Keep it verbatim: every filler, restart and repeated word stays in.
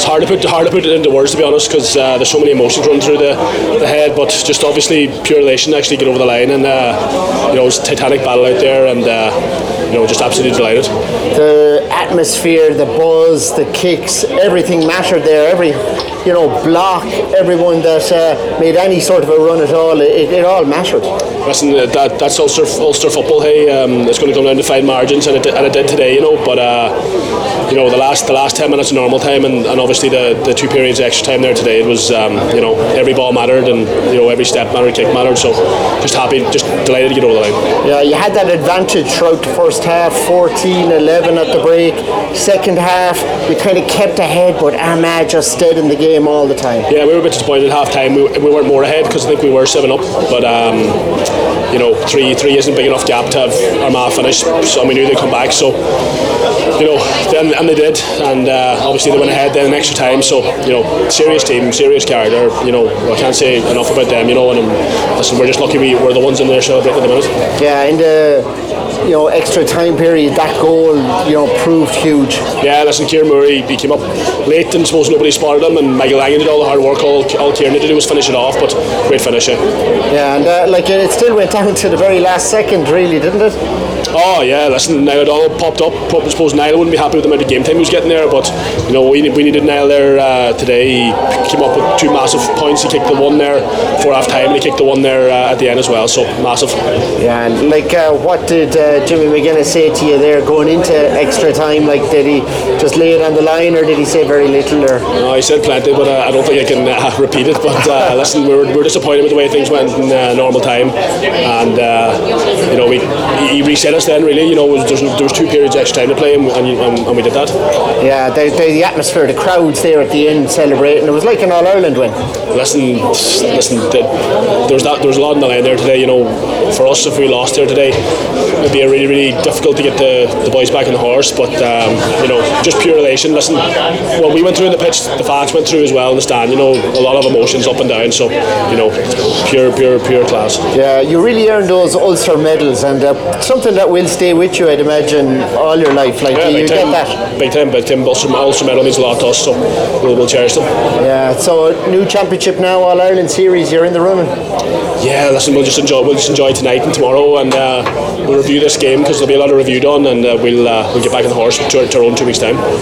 hard to put hard to put it into words, to be honest, because uh, there's so many emotions running through the, the head. But just obviously pure elation to actually get over the line, and uh, you know, it's a titanic battle out there, and uh, you know, just absolutely delighted. The atmosphere, the buzz, the kicks, everything mattered there. Every you know block, everyone that uh, made any sort of a run at all, it, it all mattered. Listen, that that's Ulster Ulster football. Hey, um, it's going to come down to fine margins, and it, and it did today, you know. But uh, you know, the last the last ten minutes of normal time, and, and obviously the, the two periods of extra time there today, it was um, you know, every ball mattered, and you know, every step mattered, kick mattered. So just happy, just delighted to get over the line. Yeah, you had that advantage throughout the first half, fourteen eleven at the break. Second half, you kind of kept ahead, but Armagh just stayed in the game all the time. Yeah, we were a bit disappointed at half time. We, we weren't more ahead because I think we were seven up, but um, you know, three three isn't a big enough gap to have Armagh finish, so we knew they'd come back. So you know, then, and they did, and uh, obviously they went ahead then in extra time. So you know, serious team, serious character. You know, I can't say enough about them. You know, and um, listen, we're just lucky we were the ones in there celebrating at the minute. Yeah, in the you know extra time period, that goal you know proved huge. Yeah, listen, Kieran Murray, he came up late, and I suppose nobody spotted him, and Michael Langan did all the hard work. All, all Kieran had to do was finish it off, but great finish. Yeah, yeah, and uh, like it still went down to the very last second, really, didn't it? Oh yeah, listen, Niall O'Donnell popped up. I suppose Niall wouldn't be happy with the amount of game time he was getting there, but you know, we, we needed Niall there uh, today. He came up with two massive points. He kicked the one there before half time, and he kicked the one there uh, at the end as well, so massive. Yeah, and like uh, what did uh, Jimmy McGuinness say to you there going into extra time? Like, did he just lay it on the line, or did he say very little? Or no, he said plenty, but uh, I don't think I can uh, repeat it. But uh, listen, we were, we were disappointed with the way things went in uh, normal time, and uh, you know, we he reset us then. Really, you know, there was, there was two periods extra time to play, and, and, and we did that. Yeah, the, the, the atmosphere, the crowds there at the end celebrating. It was like an All Ireland win. Listen, listen. The, there was that. There was a lot on the line there today. You know, for us, if we lost there today, it'd be a really, really difficult to get the, the boys back on the horse. But um, you know, just pure elation. Listen, well, we went through in the pitch. The fans went through as well in the stand. You know, a lot of emotions up and down. So you know, pure, pure, pure class. Yeah, you really earned those Ulster medals, and uh, something that will stay with you, I'd imagine, all your life. Like, yeah, do you time, get that? Big time, big time. Ulster, Ulster medal means a lot to us, so we'll, we'll cherish them. Yeah. So new championship now, All Ireland series. You're in the running. Yeah, listen, we'll just enjoy. We'll just enjoy tonight and tomorrow, and uh, we'll review this game because there'll be a lot of review done, and uh, we'll uh, we'll get back on the horse to, to our own two weeks time.